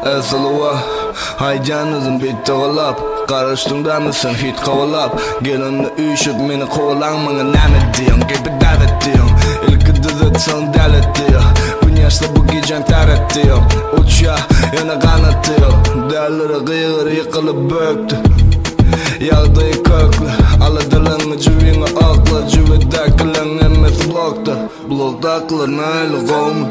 Esılıva haycanızın bitti golap. Karıştığında mısın hit kovalap. Gelinle üşüp meni kovalan bana näme diyorsun gibi davet diyorsun. İlk düzet son dalet diyor. Bu yaşta bu gecen taret diyor. Uç ya yana kanat diyor. Derleri kıyır yıkılıp böktü. Yağdayı köklü. Ala dilini cüvini akla. Cüvede kılın emez blokta. Blokta akılır nail gom.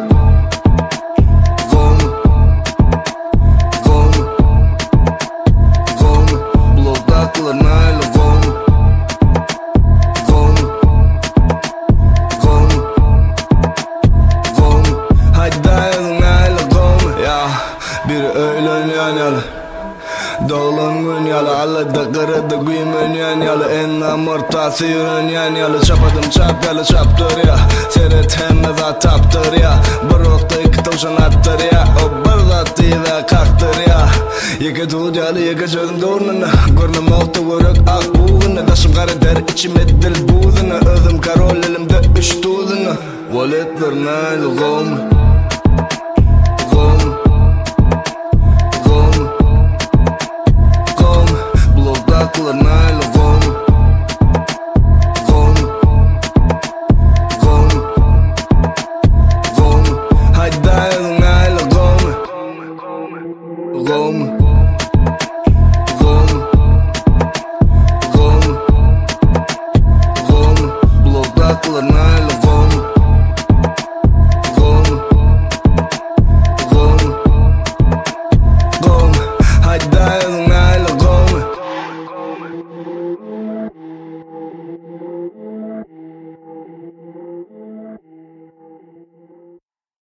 Bir öğlen yanyalı Doğulan gün yalı Alada kırıdı güymün yanyalı En amortası yürün yanyalı Çapadım çap yalı çaptır ya Seret hemmez ataptır ya Bir okta iki tavşan attır ya O bir zatı ve kalktır ya Yeke tuğut yalı yeke çözüm doğrununa Görnüm okta vuruk ak buğuna Daşım karı der içime dil buğzuna Özüm karol elimde üç tuğzuna Valetler nail gom